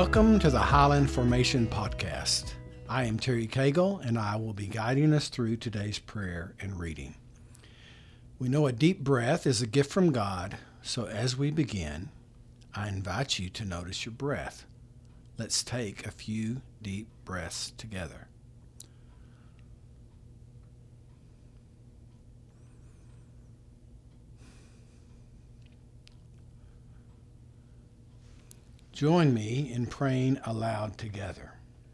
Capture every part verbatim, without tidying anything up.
Welcome to the Highland Formation Podcast. I am Terry Cagle, and I will be guiding us through today's prayer and reading. We know a deep breath is a gift from God, so as we begin, I invite you to notice your breath. Let's take a few deep breaths together. Join me in praying aloud together.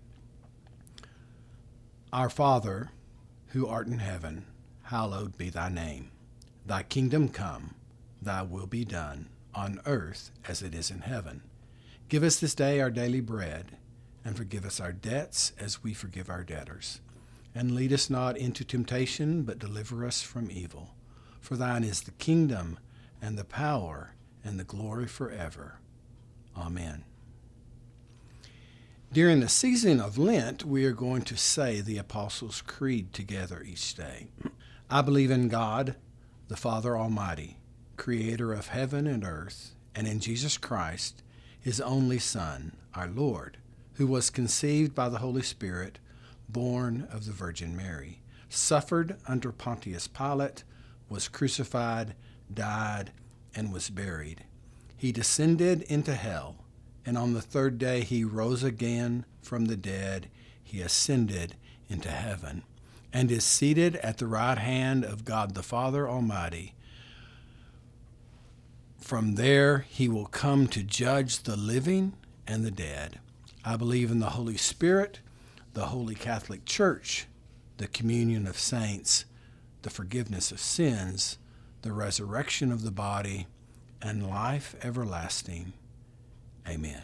Our Father, who art in heaven, hallowed be thy name. Thy kingdom come, thy will be done, on earth as it is in heaven. Give us this day our daily bread, and forgive us our debts as we forgive our debtors. And lead us not into temptation, but deliver us from evil. For thine is the kingdom, and the power, and the glory forever. Amen. During the season of Lent, we are going to say the Apostles' Creed together each day. I believe in God, the Father Almighty, creator of heaven and earth, and in Jesus Christ, his only Son, our Lord, who was conceived by the Holy Spirit, born of the Virgin Mary, suffered under Pontius Pilate, was crucified, died, and was buried. He descended into hell, and on the third day he rose again from the dead. He ascended into heaven, and is seated at the right hand of God the Father Almighty. From there he will come to judge the living and the dead. I believe in the Holy Spirit, the Holy Catholic Church, the communion of saints, the forgiveness of sins, the resurrection of the body, and life everlasting. Amen.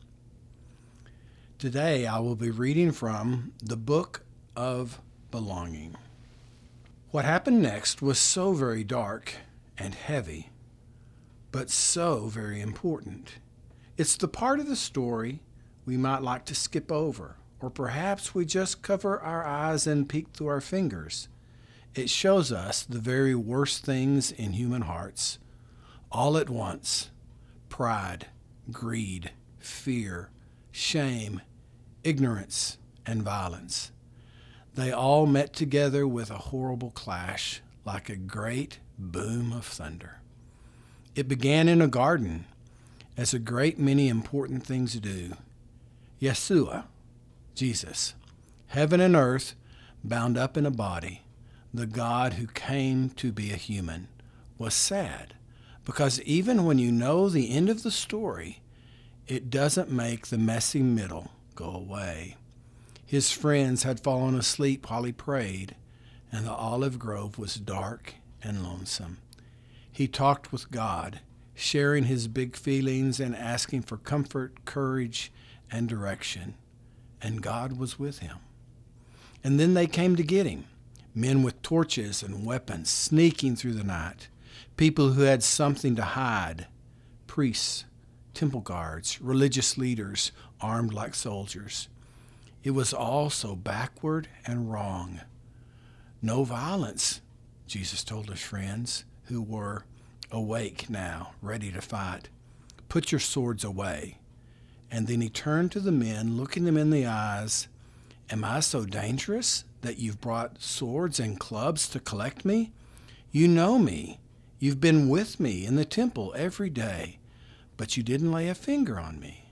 Today I will be reading from the Book of Belonging. What happened next was so very dark and heavy, but so very important. It's the part of the story we might like to skip over, or perhaps we just cover our eyes and peek through our fingers. It shows us the very worst things in human hearts, all at once: pride, greed, fear, shame, ignorance, and violence. They all met together with a horrible clash, like a great boom of thunder. It began in a garden, as a great many important things do. Yeshua, Jesus, heaven and earth bound up in a body, the God who came to be a human, was sad. Because even when you know the end of the story, it doesn't make the messy middle go away. His friends had fallen asleep while he prayed, and the olive grove was dark and lonesome. He talked with God, sharing his big feelings and asking for comfort, courage, and direction. And God was with him. And then they came to get him, men with torches and weapons sneaking through the night. People who had something to hide, priests, temple guards, religious leaders armed like soldiers. It was all so backward and wrong. No violence, Jesus told his friends, who were awake now, ready to fight. Put your swords away. And then he turned to the men, looking them in the eyes. Am I so dangerous that you've brought swords and clubs to collect me? You know me. You've been with me in the temple every day, but you didn't lay a finger on me.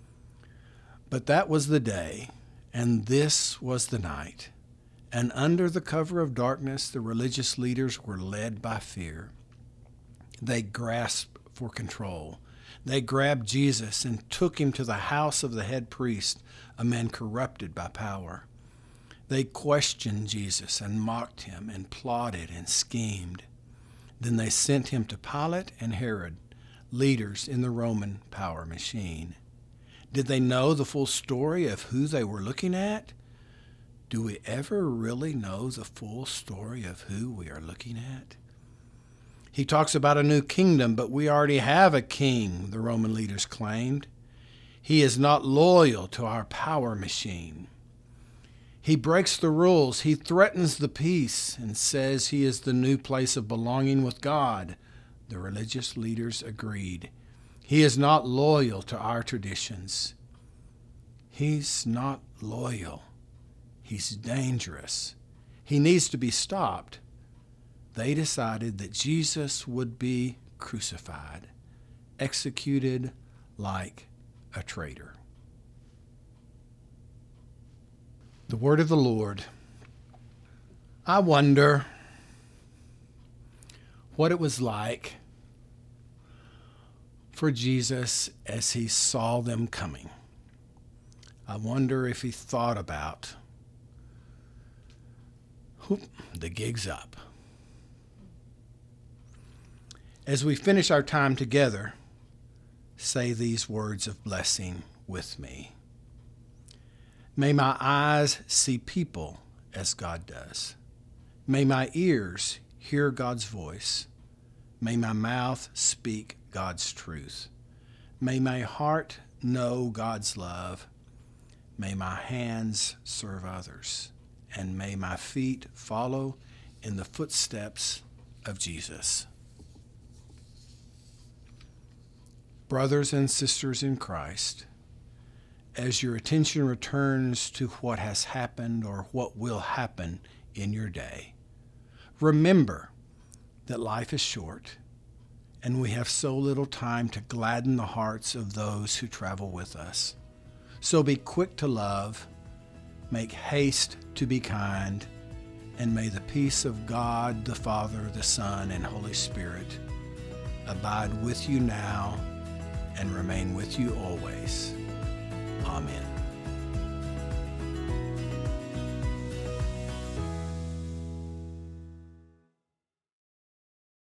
But that was the day, and this was the night. And under the cover of darkness, the religious leaders were led by fear. They grasped for control. They grabbed Jesus and took him to the house of the head priest, a man corrupted by power. They questioned Jesus and mocked him and plotted and schemed. Then they sent him to Pilate and Herod, leaders in the Roman power machine. Did they know the full story of who they were looking at? Do we ever really know the full story of who we are looking at? He talks about a new kingdom, but we already have a king, the Roman leaders claimed. He is not loyal to our power machine. He breaks the rules. He threatens the peace and says he is the new place of belonging with God. The religious leaders agreed. He is not loyal to our traditions. He's not loyal. He's dangerous. He needs to be stopped. They decided that Jesus would be crucified, executed like a traitor. The word of the Lord. I wonder what it was like for Jesus as he saw them coming. I wonder if he thought about, whoop, the gig's up. As we finish our time together, say these words of blessing with me. May my eyes see people as God does. May my ears hear God's voice. May my mouth speak God's truth. May my heart know God's love. May my hands serve others. And may my feet follow in the footsteps of Jesus. Brothers and sisters in Christ, as your attention returns to what has happened or what will happen in your day, remember that life is short and we have so little time to gladden the hearts of those who travel with us. So be quick to love, make haste to be kind, and may the peace of God, the Father, the Son, and Holy Spirit abide with you now and remain with you always. Amen.